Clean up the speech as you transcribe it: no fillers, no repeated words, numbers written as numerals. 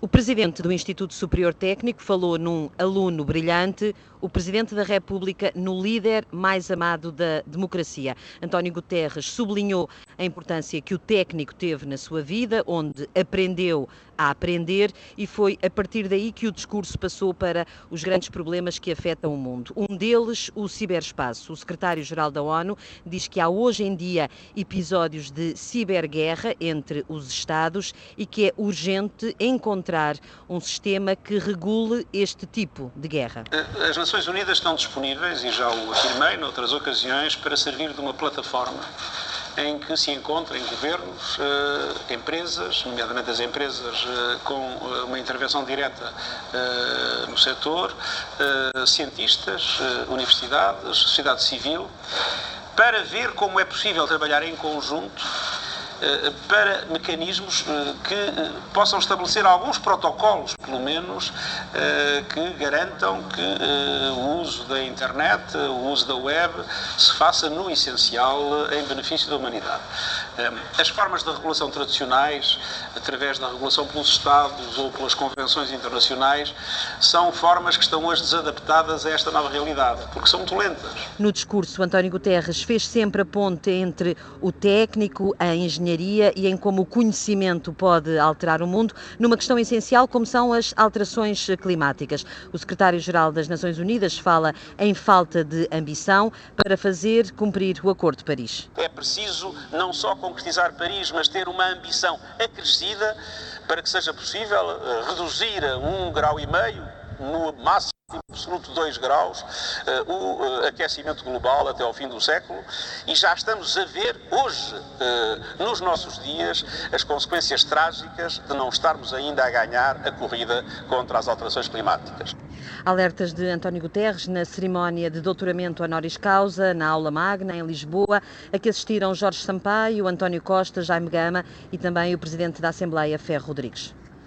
O presidente do Instituto Superior Técnico falou num aluno brilhante, o presidente da República no líder mais amado da democracia. António Guterres sublinhou a importância que o técnico teve na sua vida, onde aprendeu a aprender, e foi a partir daí que o discurso passou para os grandes problemas que afetam o mundo. Um deles, o ciberespaço. O secretário-geral da ONU diz que há hoje em dia episódios de ciberguerra entre os Estados e que é urgente encontrar um sistema que regule este tipo de guerra. As Nações Unidas estão disponíveis, e já o afirmei noutras ocasiões, para servir de uma plataforma em que se encontrem governos, empresas, nomeadamente as empresas com uma intervenção direta no setor, cientistas, universidades, sociedade civil, para ver como é possível trabalhar em conjunto para mecanismos que possam estabelecer alguns protocolos, pelo menos, que garantam que o uso da internet, o uso da web, se faça no essencial em benefício da humanidade. As formas de regulação tradicionais, através da regulação pelos Estados ou pelas convenções internacionais, são formas que estão hoje desadaptadas a esta nova realidade, porque são muito lentas. No discurso, António Guterres fez sempre a ponte entre o técnico, a engenharia e em como o conhecimento pode alterar o mundo, numa questão essencial como são as alterações climáticas. O secretário-geral das Nações Unidas fala em falta de ambição para fazer cumprir o Acordo de Paris. É preciso não só concretizar Paris, mas ter uma ambição acrescida para que seja possível reduzir a 1,5 graus, no máximo absoluto 2 graus, o aquecimento global até ao fim do século, e já estamos a ver hoje, nos nossos dias, as consequências trágicas de não estarmos ainda a ganhar a corrida contra as alterações climáticas. Alertas de António Guterres na cerimónia de doutoramento honoris causa, na aula magna, em Lisboa, a que assistiram Jorge Sampaio, António Costa, Jaime Gama e também o presidente da Assembleia, Ferro Rodrigues.